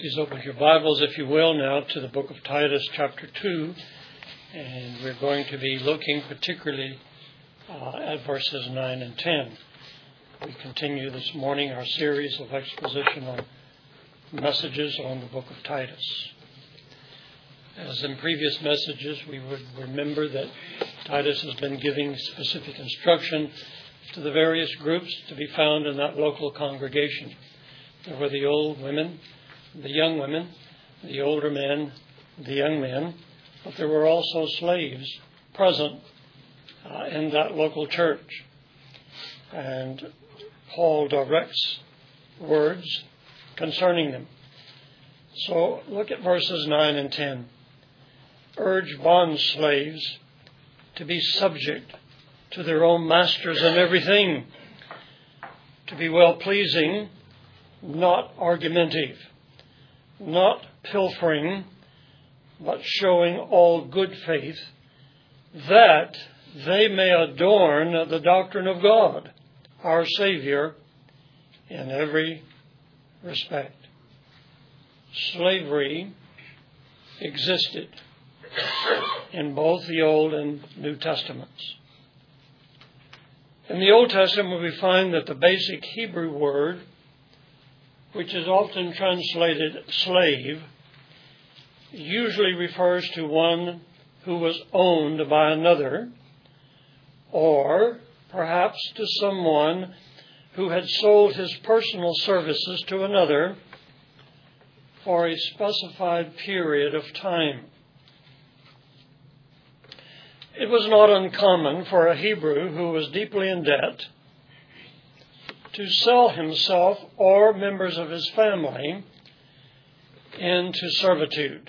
Please open your Bibles, if you will, now to the book of Titus, chapter 2. And we're going to be looking particularly at verses 9 and 10. We continue this morning our series of expositional messages on the book of Titus. As in previous messages, we would remember that Titus has been giving specific instruction to the various groups to be found in that local congregation. There were the old women, the young women, the older men, the young men, but there were also slaves present in that local church. And Paul directs words concerning them. So look at verses 9 and 10. Urge bond slaves to be subject to their own masters in everything, to be well-pleasing, not argumentative, not pilfering, but showing all good faith, that they may adorn the doctrine of God, our Savior, in every respect. Slavery existed in both the Old and New Testaments. In the Old Testament, we find that the basic Hebrew word, which is often translated slave, usually refers to one who was owned by another, or perhaps to someone who had sold his personal services to another for a specified period of time. It was not uncommon for a Hebrew who was deeply in debt to sell himself or members of his family into servitude.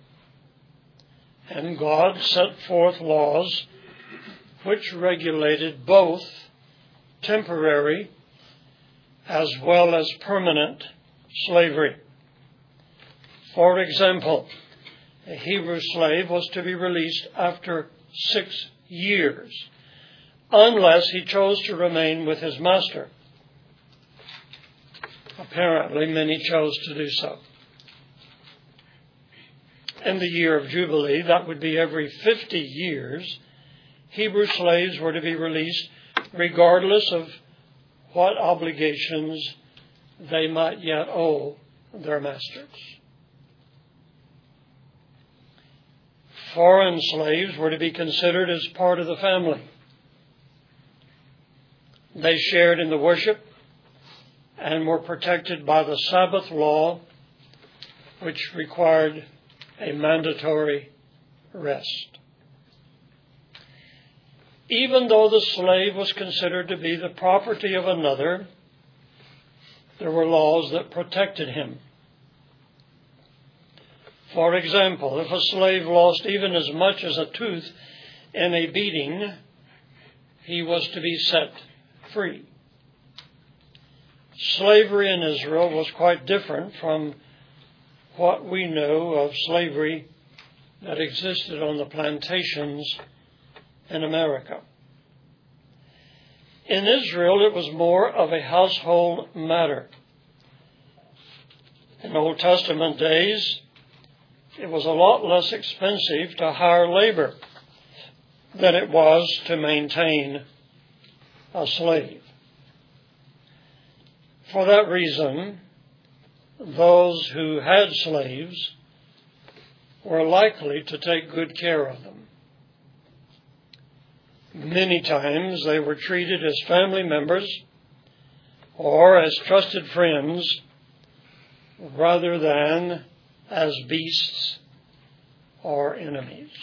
And God set forth laws which regulated both temporary as well as permanent slavery. For example, a Hebrew slave was to be released after 6 years, unless he chose to remain with his master. Apparently, many chose to do so. In the year of Jubilee, that would be every 50 years, Hebrew slaves were to be released regardless of what obligations they might yet owe their masters. Foreign slaves were to be considered as part of the family. They shared in the worship and were protected by the Sabbath law, which required a mandatory rest. Even though the slave was considered to be the property of another, there were laws that protected him. For example, if a slave lost even as much as a tooth in a beating, he was to be set free. Slavery in Israel was quite different from what we know of slavery that existed on the plantations in America. In Israel, it was more of a household matter. In Old Testament days, it was a lot less expensive to hire labor than it was to maintain a slave. For that reason, those who had slaves were likely to take good care of them. Many times they were treated as family members or as trusted friends rather than as beasts or enemies.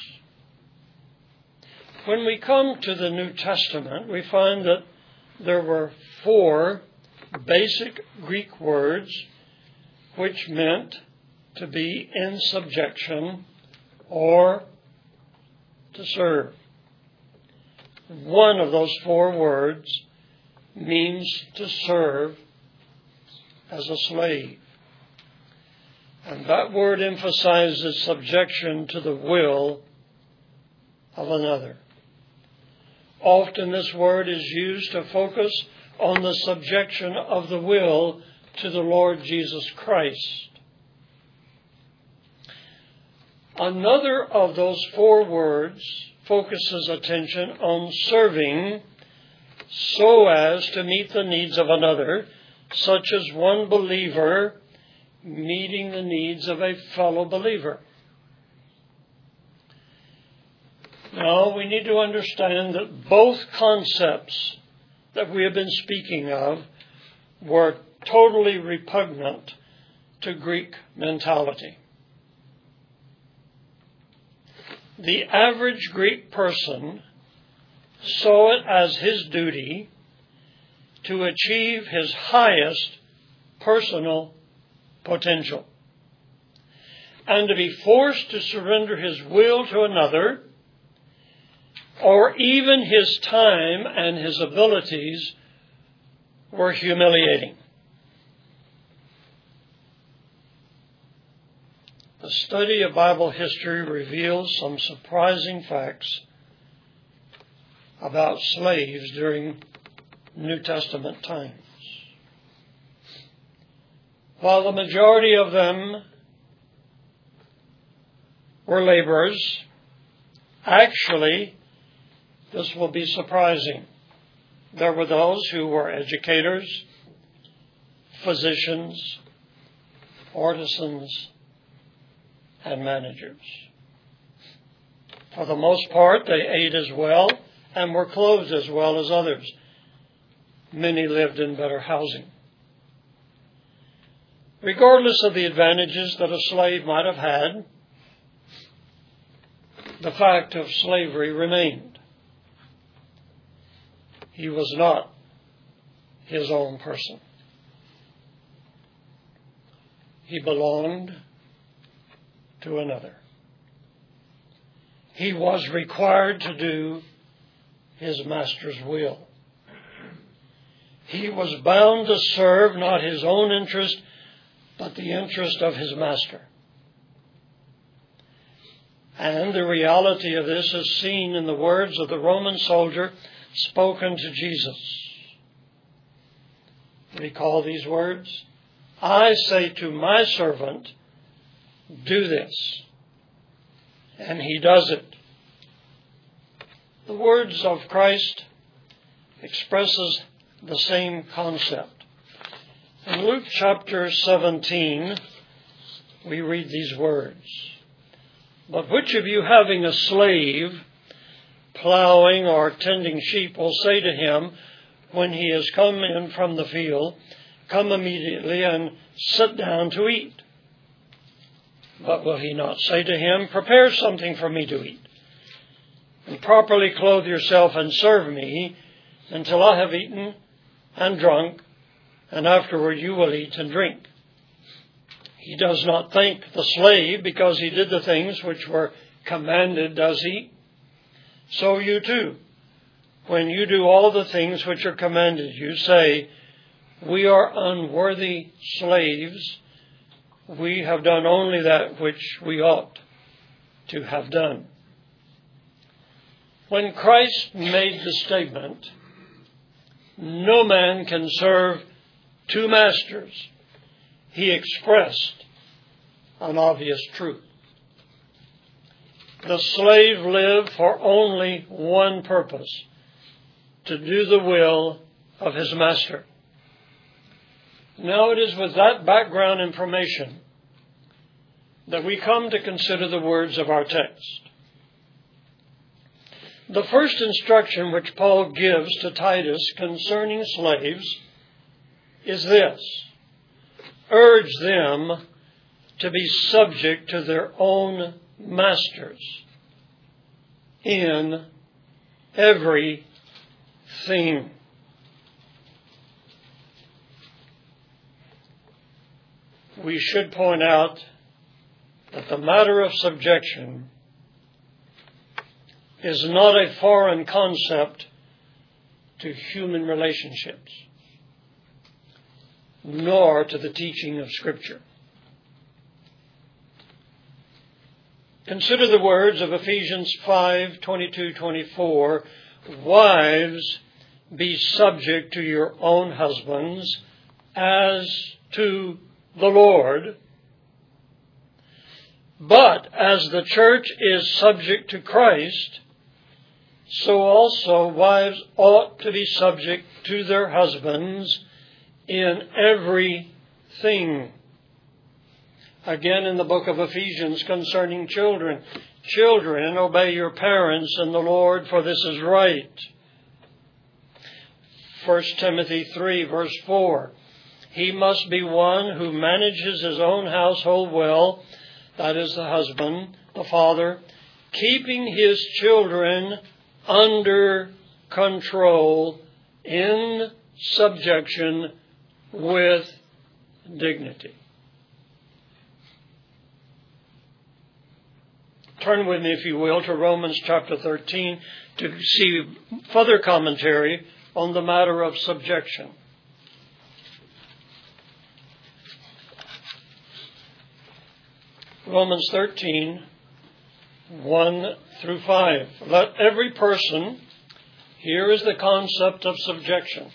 When we come to the New Testament, we find that there were 4 basic Greek words which meant to be in subjection or to serve. One of those 4 words means to serve as a slave. And that word emphasizes subjection to the will of another. Often this word is used to focus on the subjection of the will to the Lord Jesus Christ. Another of those four words focuses attention on serving so as to meet the needs of another, such as one believer meeting the needs of a fellow believer. Now, we need to understand that both concepts that we have been speaking of were totally repugnant to Greek mentality. The average Greek person saw it as his duty to achieve his highest personal potential, and to be forced to surrender his will to another, or even his time and his abilities, were humiliating. The study of Bible history reveals some surprising facts about slaves during New Testament times. While the majority of them were laborers, actually, this will be surprising. There were those who were educators, physicians, artisans, and managers. For the most part, they ate as well and were clothed as well as others. Many lived in better housing. Regardless of the advantages that a slave might have had, the fact of slavery remained. He was not his own person. He belonged to another. He was required to do his master's will. He was bound to serve not his own interest, but the interest of his master. And the reality of this is seen in the words of the Roman soldier spoken to Jesus. Recall these words? I say to my servant, do this. And he does it. The words of Christ expresses the same concept. In Luke chapter 17, we read these words. But which of you having a slave plowing or tending sheep will say to him when he has come in from the field, come immediately and sit down to eat? But will he not say to him, prepare something for me to eat, and properly clothe yourself and serve me until I have eaten and drunk, and afterward you will eat and drink? He does not thank the slave because he did the things which were commanded, does he? So you too, when you do all the things which are commanded you, say, we are unworthy slaves. We have done only that which we ought to have done. When Christ made the statement, no man can serve two masters, he expressed an obvious truth. The slave lived for only one purpose, to do the will of his master. Now it is with that background information that we come to consider the words of our text. The first instruction which Paul gives to Titus concerning slaves is this: urge them to be subject to their own masters in everything. We should point out that the matter of subjection is not a foreign concept to human relationships, nor to the teaching of Scripture. Consider the words of Ephesians 5:22-24, wives, be subject to your own husbands as to the Lord. But as the church is subject to Christ, so also wives ought to be subject to their husbands in everything. Again, in the book of Ephesians concerning children, children, obey your parents in the Lord, for this is right. 1 Timothy 3, verse 4. He must be one who manages his own household well, that is the husband, the father, keeping his children under control, in subjection, with dignity. Turn with me, if you will, to Romans chapter 13 to see further commentary on the matter of subjection. Romans 13, 1 through 5. Let every person, here is the concept of subjection,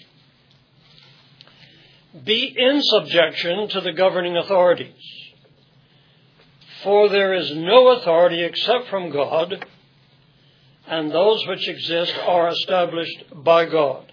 be in subjection to the governing authorities. For there is no authority except from God, and those which exist are established by God.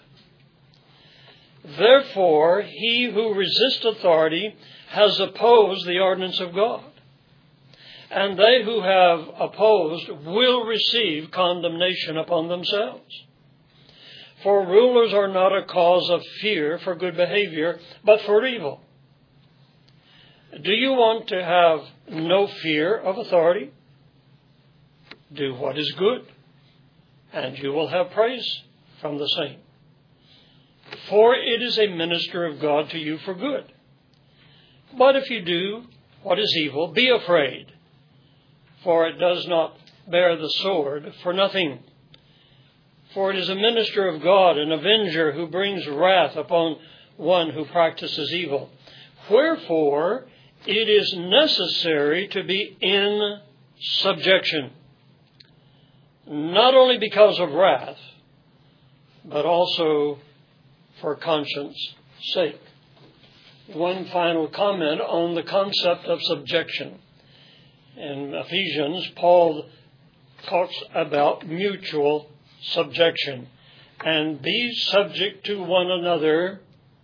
Therefore, he who resists authority has opposed the ordinance of God, and they who have opposed will receive condemnation upon themselves. For rulers are not a cause of fear for good behavior, but for evil. Do you want to have no fear of authority? Do what is good, and you will have praise from the same. For it is a minister of God to you for good. But if you do what is evil, be afraid, for it does not bear the sword for nothing. For it is a minister of God, an avenger who brings wrath upon one who practices evil. Wherefore, it is necessary to be in subjection, not only because of wrath, but also for conscience' sake. One final comment on the concept of subjection. In Ephesians, Paul talks about mutual subjection, and be subject to one another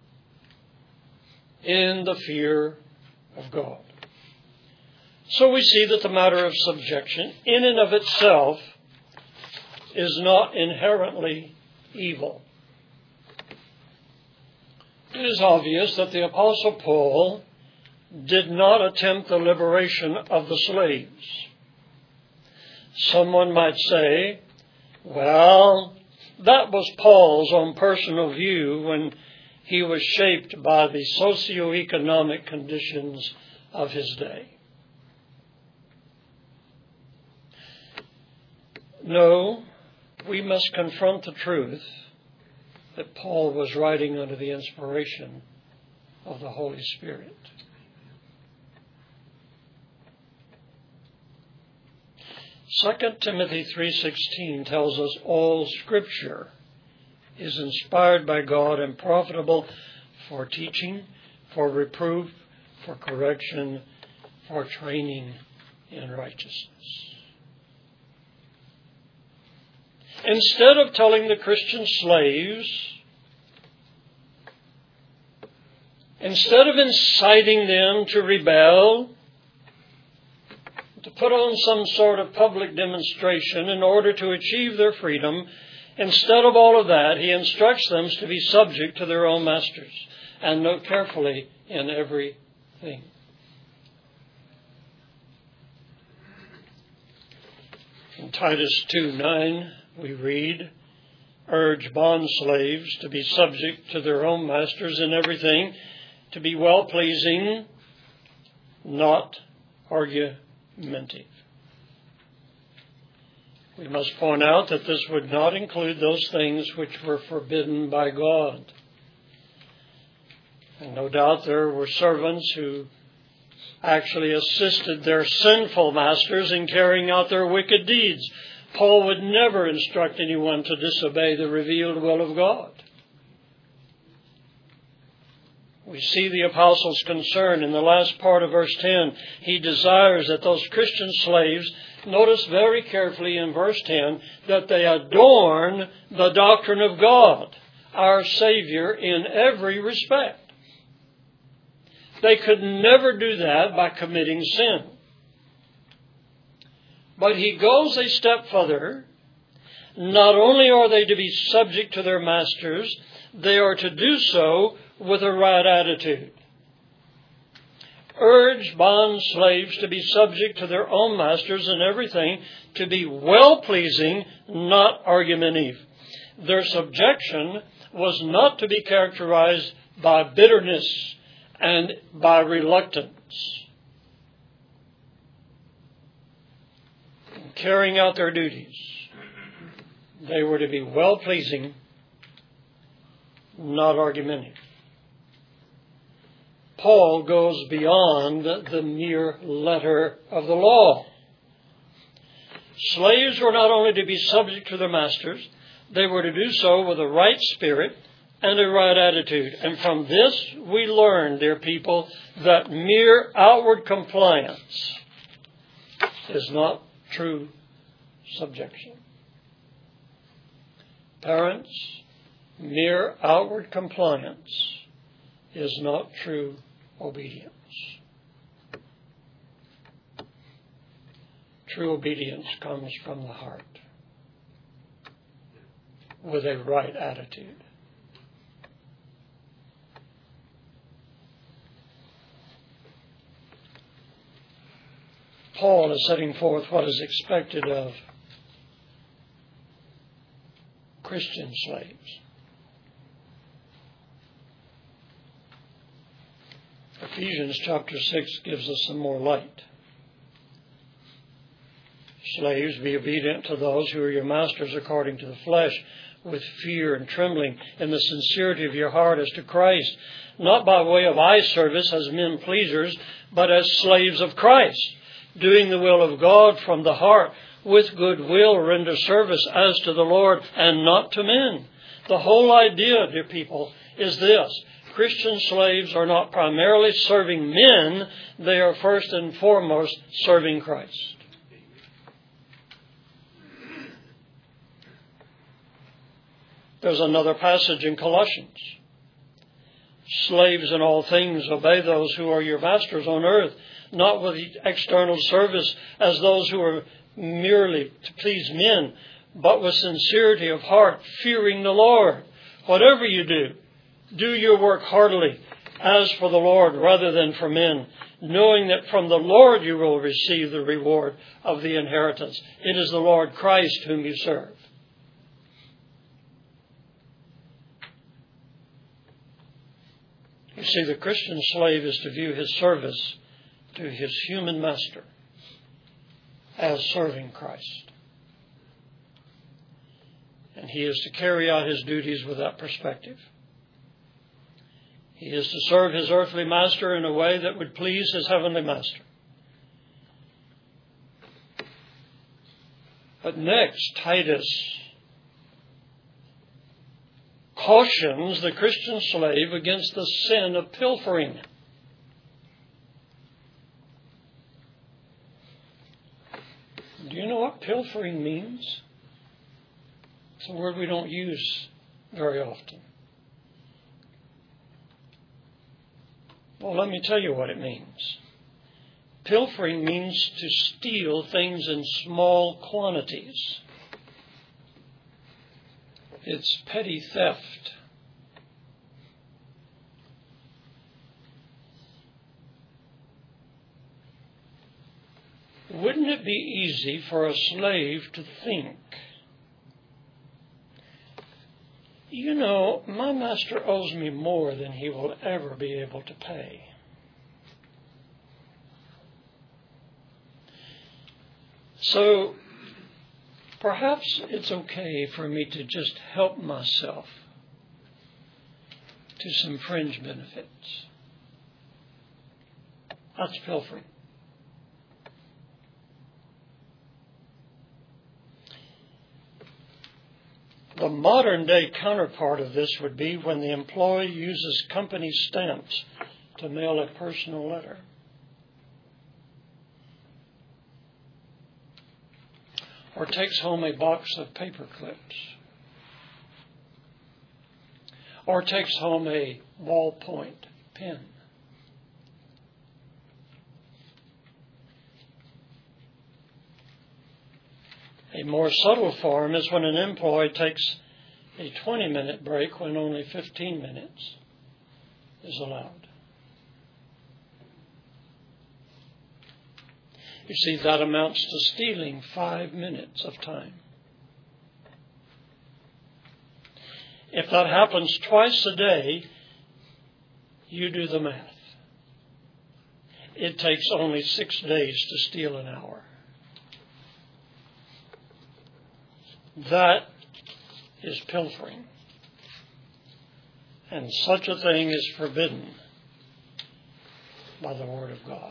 in the fear of God. So we see that the matter of subjection in and of itself is not inherently evil. It is obvious that the Apostle Paul did not attempt the liberation of the slaves. Someone might say, well, that was Paul's own personal view when he was shaped by the socioeconomic conditions of his day. No, we must confront the truth that Paul was writing under the inspiration of the Holy Spirit. 2 Timothy 3:16 tells us all Scripture is inspired by God and profitable for teaching, for reproof, for correction, for training in righteousness. Instead of telling the Christian slaves, instead of inciting them to rebel, to put on some sort of public demonstration in order to achieve their freedom, instead of all of that, he instructs them to be subject to their own masters and note carefully in everything. In Titus 2:9, we read, urge bondslaves to be subject to their own masters in everything, to be well-pleasing, not argumentative. We must point out that this would not include those things which were forbidden by God. And no doubt there were servants who actually assisted their sinful masters in carrying out their wicked deeds. Paul would never instruct anyone to disobey the revealed will of God. We see the apostle's concern in the last part of verse 10. He desires that those Christian slaves, notice very carefully in verse 10, that they adorn the doctrine of God, our Savior, in every respect. They could never do that by committing sin. But he goes a step further. Not only are they to be subject to their masters, they are to do so with a right attitude. Urge bond slaves to be subject to their own masters in everything, to be well-pleasing, not argumentative. Their subjection was not to be characterized by bitterness and by reluctance. In carrying out their duties, they were to be well-pleasing, not argumentative. Paul goes beyond the mere letter of the law. Slaves were not only to be subject to their masters, they were to do so with a right spirit and a right attitude. And from this we learn, dear people, that mere outward compliance is not true subjection. Parents, mere outward compliance is not true obedience. True obedience comes from the heart with a right attitude. Paul is setting forth what is expected of Christian slaves. Ephesians chapter 6 gives us some more light. Slaves, be obedient to those who are your masters according to the flesh, with fear and trembling, in the sincerity of your heart as to Christ, not by way of eye service as men pleasers, but as slaves of Christ, doing the will of God from the heart, with good will render service as to the Lord and not to men. The whole idea, dear people, is this. Christian slaves are not primarily serving men, they are first and foremost serving Christ. There's another passage in Colossians. Slaves in all things, obey those who are your masters on earth, not with external service as those who are merely to please men, but with sincerity of heart, fearing the Lord. Whatever you do, do your work heartily, as for the Lord rather than for men, knowing that from the Lord you will receive the reward of the inheritance. It is the Lord Christ whom you serve. You see, the Christian slave is to view his service to his human master as serving Christ. And he is to carry out his duties with that perspective. He is to serve his earthly master in a way that would please his heavenly master. But next, Titus cautions the Christian slave against the sin of pilfering. Do you know what pilfering means? It's a word we don't use very often. Well, let me tell you what it means. Pilfering means to steal things in small quantities. It's petty theft. Wouldn't it be easy for a slave to think, you know, my master owes me more than he will ever be able to pay. So perhaps it's okay for me to just help myself to some fringe benefits. That's pilfering. The The modern day counterpart of this would be when the employee uses company stamps to mail a personal letter. Or takes home a box of paper clips. Or takes home a ballpoint pen. A more subtle form is when an employee takes a 20-minute break when only 15 minutes is allowed. You see, that amounts to stealing 5 minutes of time. If that happens twice a day, you do the math. It takes only 6 days to steal an hour. That is pilfering. And such a thing is forbidden by the Word of God.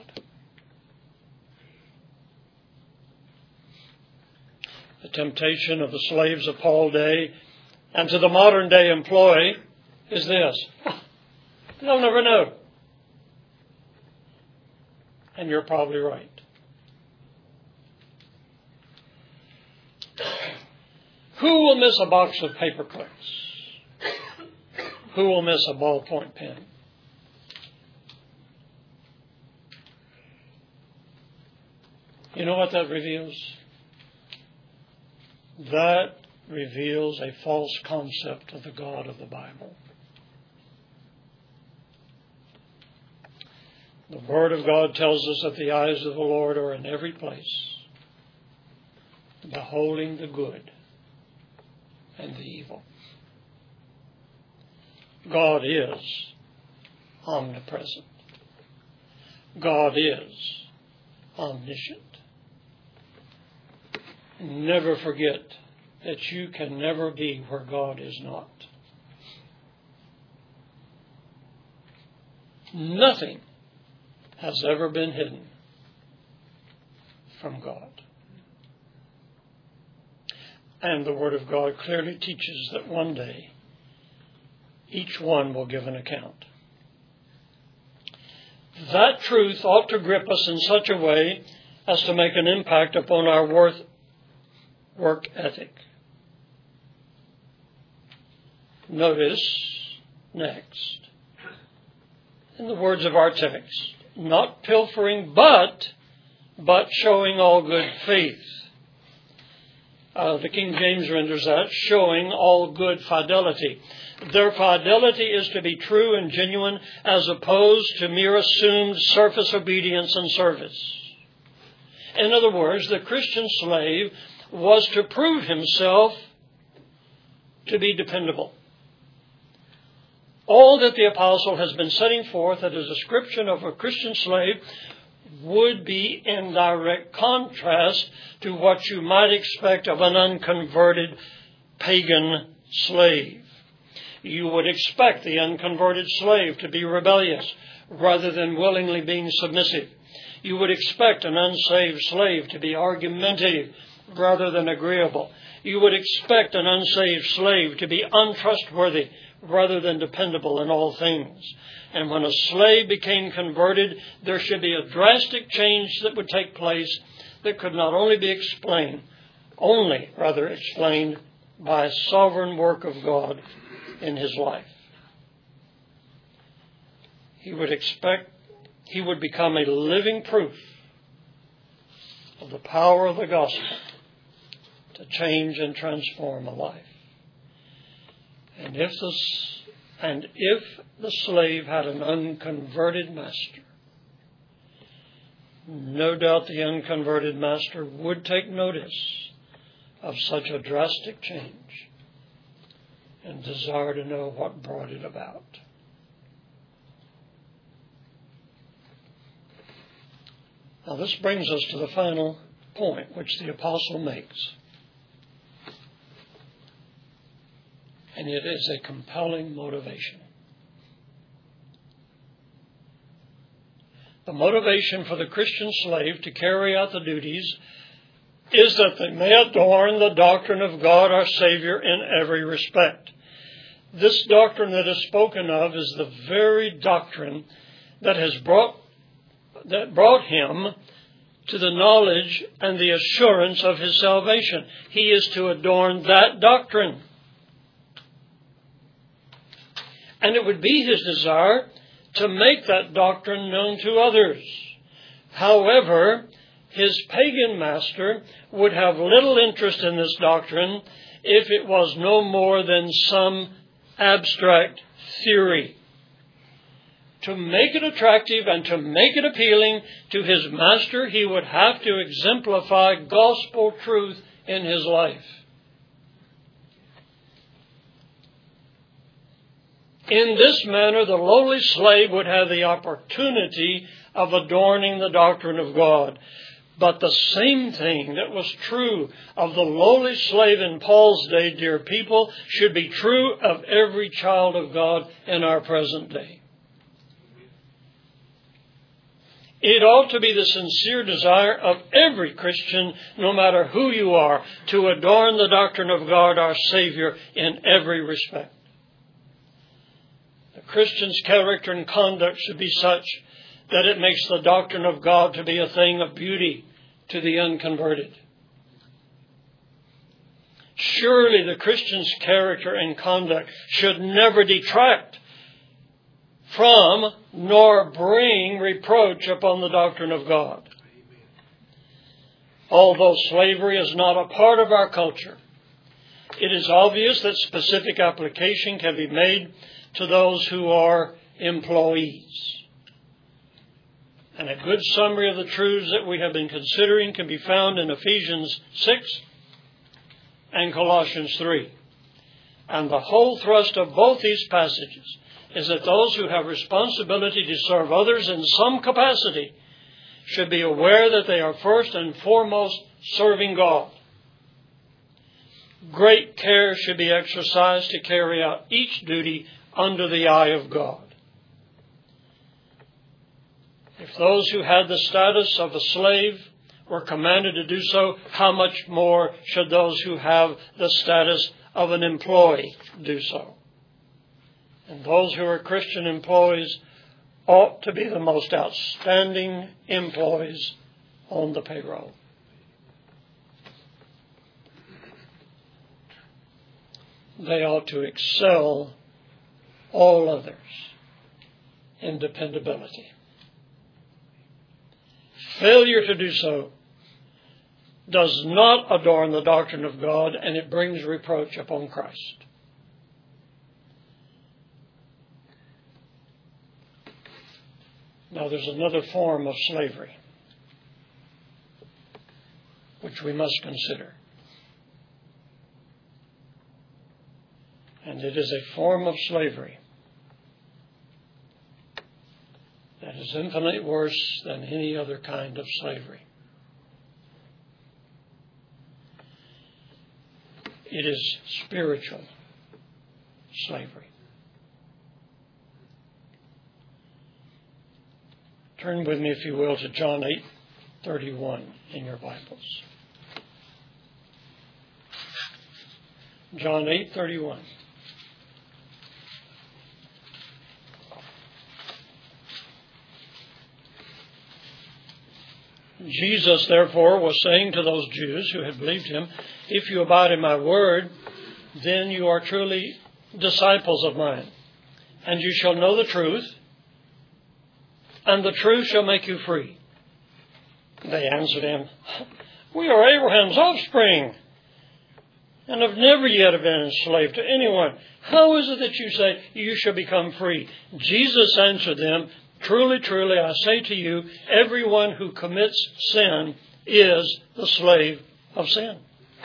The temptation of the slaves of Paul's day and to the modern day employee is this: they'll never know. And you're probably right. Who will miss a box of paper clips? Who will miss a ballpoint pen? You know what that reveals? That reveals a false concept of the God of the Bible. The Word of God tells us that the eyes of the Lord are in every place, beholding the good and the evil. God is omnipresent. God is omniscient. Never forget that you can never be where God is not. Nothing has ever been hidden from God. And the Word of God clearly teaches that one day each one will give an account. That truth ought to grip us in such a way as to make an impact upon our work ethic. Notice next, in the words of our text, not pilfering, but showing all good faith. The King James renders that, showing all good fidelity. Their fidelity is to be true and genuine as opposed to mere assumed surface obedience and service. In other words, the Christian slave was to prove himself to be dependable. All that the apostle has been setting forth as a description of a Christian slave would be in direct contrast to what you might expect of an unconverted pagan slave. You would expect the unconverted slave to be rebellious rather than willingly being submissive. You would expect an unsaved slave to be argumentative rather than agreeable. You would expect an unsaved slave to be untrustworthy rather than dependable in all things. And when a slave became converted, there should be a drastic change that would take place that could not only be explained by a sovereign work of God in his life. He would become a living proof of the power of the gospel to change and transform a life. And if the slave had an unconverted master, no doubt the unconverted master would take notice of such a drastic change and desire to know what brought it about. Now this brings us to the final point which the apostle makes. And it is a compelling motivation. The motivation for the Christian slave to carry out the duties is that they may adorn the doctrine of God our Savior in every respect. This doctrine that is spoken of is the very doctrine that brought him to the knowledge and the assurance of his salvation. He is to adorn that doctrine. And it would be his desire to make that doctrine known to others. However, his pagan master would have little interest in this doctrine if it was no more than some abstract theory. To make it attractive and to make it appealing to his master, he would have to exemplify gospel truth in his life. In this manner, the lowly slave would have the opportunity of adorning the doctrine of God. But the same thing that was true of the lowly slave in Paul's day, dear people, should be true of every child of God in our present day. It ought to be the sincere desire of every Christian, no matter who you are, to adorn the doctrine of God, our Savior, in every respect. The Christian's character and conduct should be such that it makes the doctrine of God to be a thing of beauty to the unconverted. Surely the Christian's character and conduct should never detract from nor bring reproach upon the doctrine of God. Although slavery is not a part of our culture, it is obvious that specific application can be made to those who are employees. And a good summary of the truths that we have been considering can be found in Ephesians 6 and Colossians 3. And the whole thrust of both these passages is that those who have responsibility to serve others in some capacity should be aware that they are first and foremost serving God. Great care should be exercised to carry out each duty under the eye of God. If those who had the status of a slave were commanded to do so, how much more should those who have the status of an employee do so? And those who are Christian employees ought to be the most outstanding employees on the payroll. They ought to excel all others in dependability. Failure to do so does not adorn the doctrine of God, and it brings reproach upon Christ. Now there's another form of slavery which we must consider. And it is a form of slavery that is infinitely worse than any other kind of slavery. It is spiritual slavery. Turn with me, if you will, to John 8:31 in your Bibles. John 8:31. Jesus, therefore, was saying to those Jews who had believed him, "If you abide in my word, then you are truly disciples of mine, and you shall know the truth, and the truth shall make you free." They answered him, "We are Abraham's offspring, and have never yet been enslaved to anyone. How is it that you say you shall become free?" Jesus answered them, "Truly, truly, I say to you, everyone who commits sin is the slave of sin."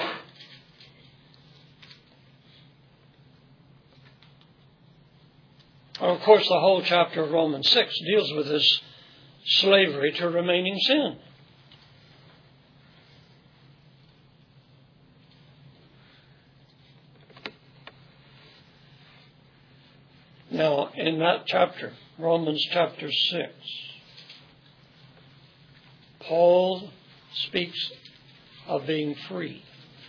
Of course, the whole chapter of Romans 6 deals with this slavery to remaining sin. Now, in that chapter, Romans chapter 6, Paul speaks of being free.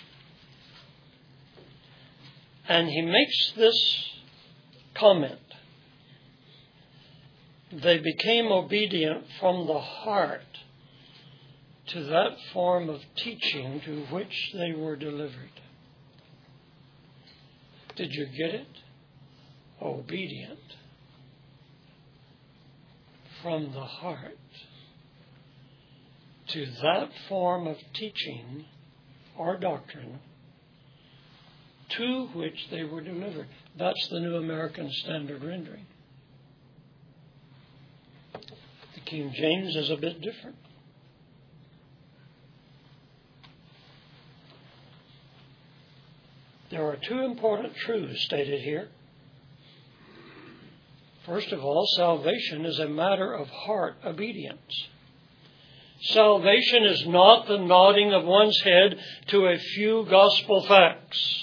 And he makes this comment. They became obedient from the heart to that form of teaching to which they were delivered. Did you get it? Obedient from the heart to that form of teaching or doctrine to which they were delivered. That's the New American Standard rendering. The King James is a bit different. There are two important truths stated here. First of all, salvation is a matter of heart obedience. Salvation is not the nodding of one's head to a few gospel facts.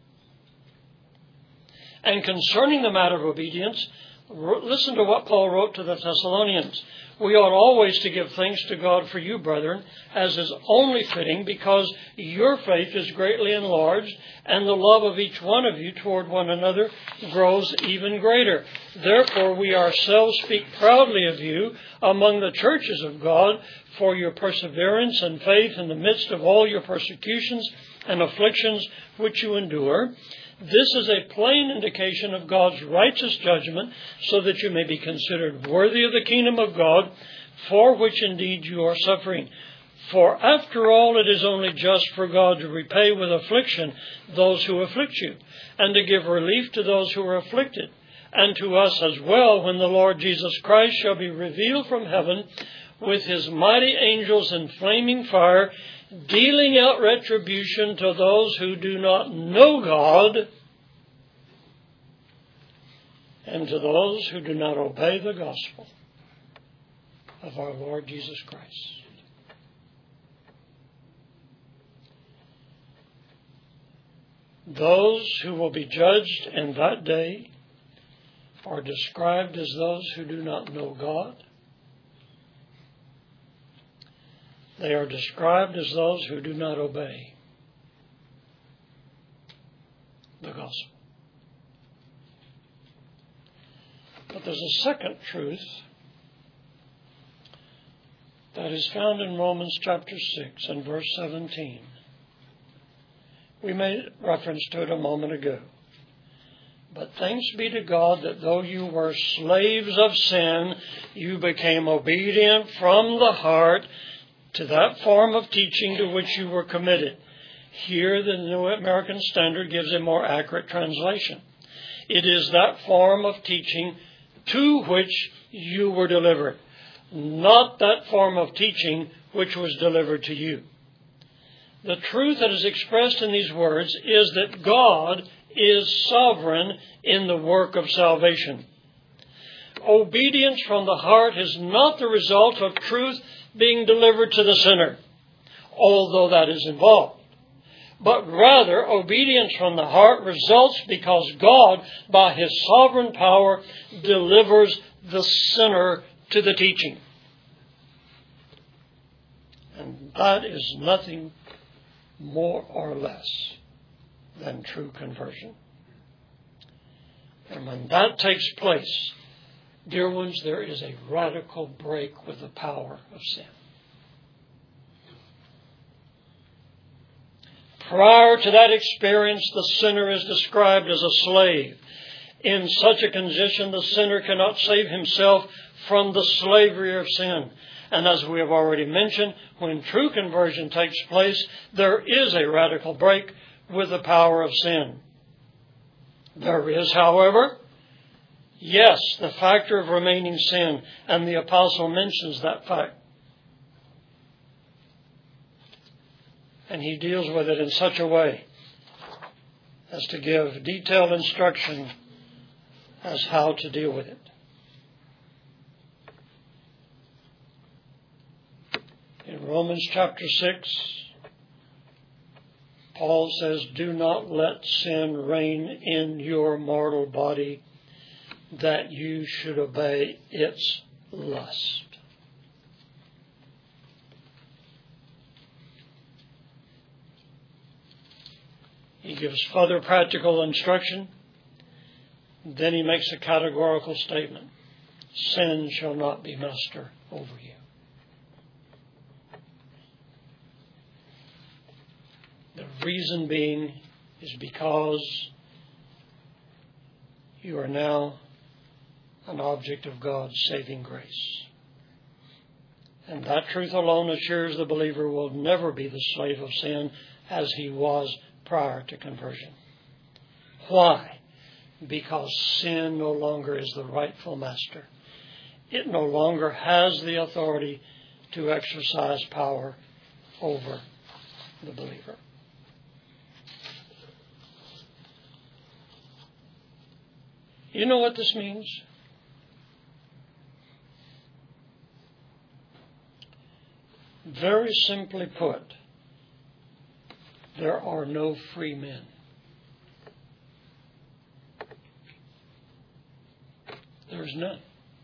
And concerning the matter of obedience, listen to what Paul wrote to the Thessalonians. We ought always to give thanks to God for you, brethren, as is only fitting, because your faith is greatly enlarged, and the love of each one of you toward one another grows even greater. Therefore, we ourselves speak proudly of you among the churches of God for your perseverance and faith in the midst of all your persecutions and afflictions which you endure. This is a plain indication of God's righteous judgment, so that you may be considered worthy of the kingdom of God, for which indeed you are suffering. For after all, it is only just for God to repay with affliction those who afflict you, and to give relief to those who are afflicted, and to us as well, when the Lord Jesus Christ shall be revealed from heaven with his mighty angels in flaming fire, dealing out retribution to those who do not know God and to those who do not obey the gospel of our Lord Jesus Christ. Those who will be judged in that day are described as those who do not know God. They are described as those who do not obey the gospel. But there's a second truth that is found in Romans chapter 6 and verse 17. We made reference to it a moment ago. But thanks be to God that though you were slaves of sin, you became obedient from the heart to that form of teaching to which you were committed. Here, the New American Standard gives a more accurate translation. It is that form of teaching to which you were delivered, not that form of teaching which was delivered to you. The truth that is expressed in these words is that God is sovereign in the work of salvation. Obedience from the heart is not the result of truth being delivered to the sinner, although that is involved. But rather, obedience from the heart results because God, by his sovereign power, delivers the sinner to the teaching. And that is nothing more or less than true conversion. And when that takes place, dear ones, there is a radical break with the power of sin. Prior to that experience, the sinner is described as a slave. In such a condition, the sinner cannot save himself from the slavery of sin. And as we have already mentioned, when true conversion takes place, there is a radical break with the power of sin. There is, however, yes, the factor of remaining sin, and the apostle mentions that fact. And he deals with it in such a way as to give detailed instruction as how to deal with it. In Romans chapter 6, Paul says, "Do not let sin reign in your mortal body, that you should obey its lust." He gives further practical instruction. Then he makes a categorical statement. Sin shall not be master over you. The reason being is because you are now an object of God's saving grace. And that truth alone assures the believer will never be the slave of sin as he was prior to conversion. Why? Because sin no longer is the rightful master. It no longer has the authority to exercise power over the believer. You know what this means? Very simply put, there are no free men. There's none.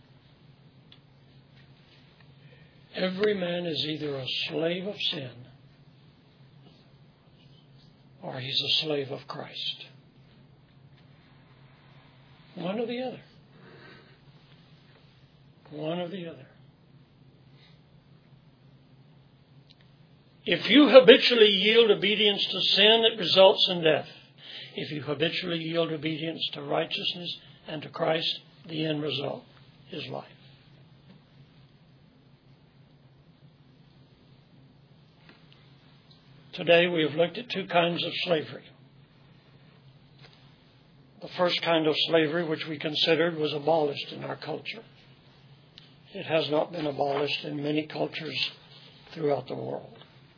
Every man is either a slave of sin or he's a slave of Christ. One or the other. One or the other. If you habitually yield obedience to sin, it results in death. If you habitually yield obedience to righteousness and to Christ, the end result is life. Today we have looked at two kinds of slavery. The first kind of slavery, which we considered, was abolished in our culture. It has not been abolished in many cultures throughout the world.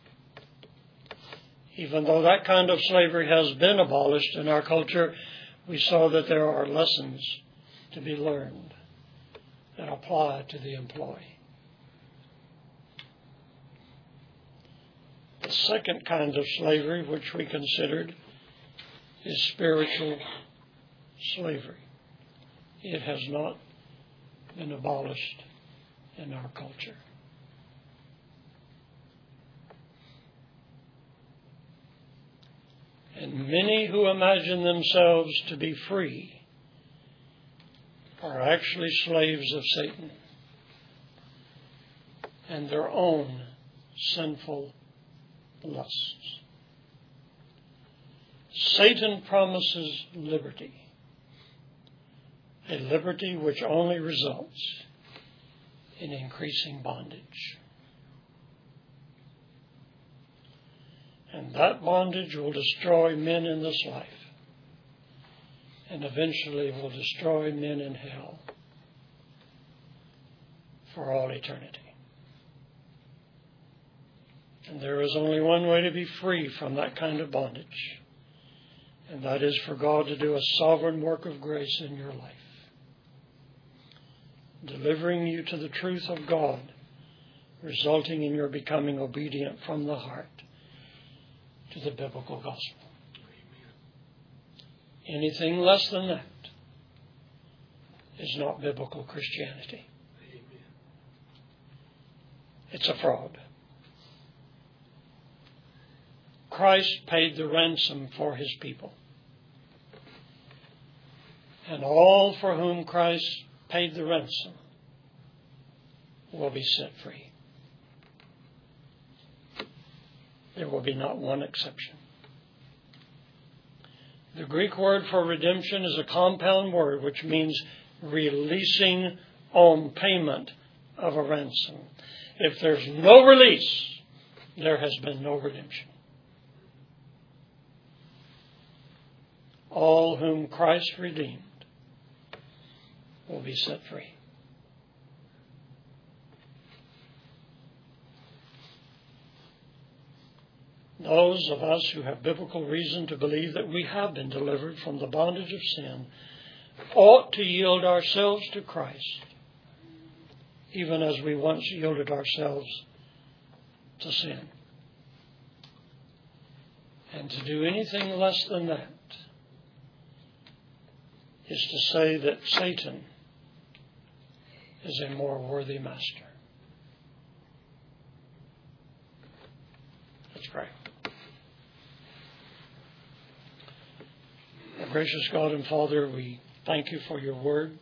Even though that kind of slavery has been abolished in our culture, we saw that there are lessons to be learned that apply to the employee. The second kind of slavery, which we considered, is spiritual slavery. It has not been abolished in our culture. And many who imagine themselves to be free are actually slaves of Satan and their own sinful lusts. Satan promises liberty, a liberty which only results in increasing bondage. And that bondage will destroy men in this life and eventually will destroy men in hell for all eternity. And there is only one way to be free from that kind of bondage, and that is for God to do a sovereign work of grace in your life, delivering you to the truth of God, resulting in your becoming obedient from the heart to the biblical gospel. Amen. Anything less than that is not biblical Christianity. Amen. It's a fraud. Christ paid the ransom for his people. And all for whom Christ paid the ransom will be set free. There will be not one exception. The Greek word for redemption is a compound word which means releasing on payment of a ransom. If there's no release, there has been no redemption. All whom Christ redeemed will be set free. Those of us who have biblical reason to believe that we have been delivered from the bondage of sin ought to yield ourselves to Christ, even as we once yielded ourselves to sin. And to do anything less than that is to say that Satan is a more worthy master. Let's pray. Gracious God and Father, we thank you for your word.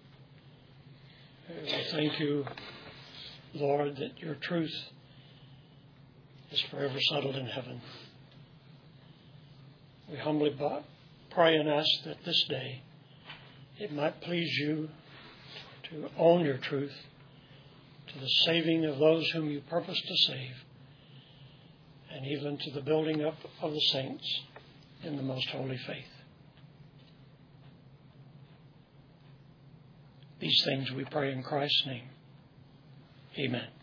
We thank you, Lord, that your truth is forever settled in heaven. We humbly pray and ask that this day it might please you to own your truth to the saving of those whom you purpose to save, and even to the building up of the saints in the most holy faith. These things we pray in Christ's name. Amen.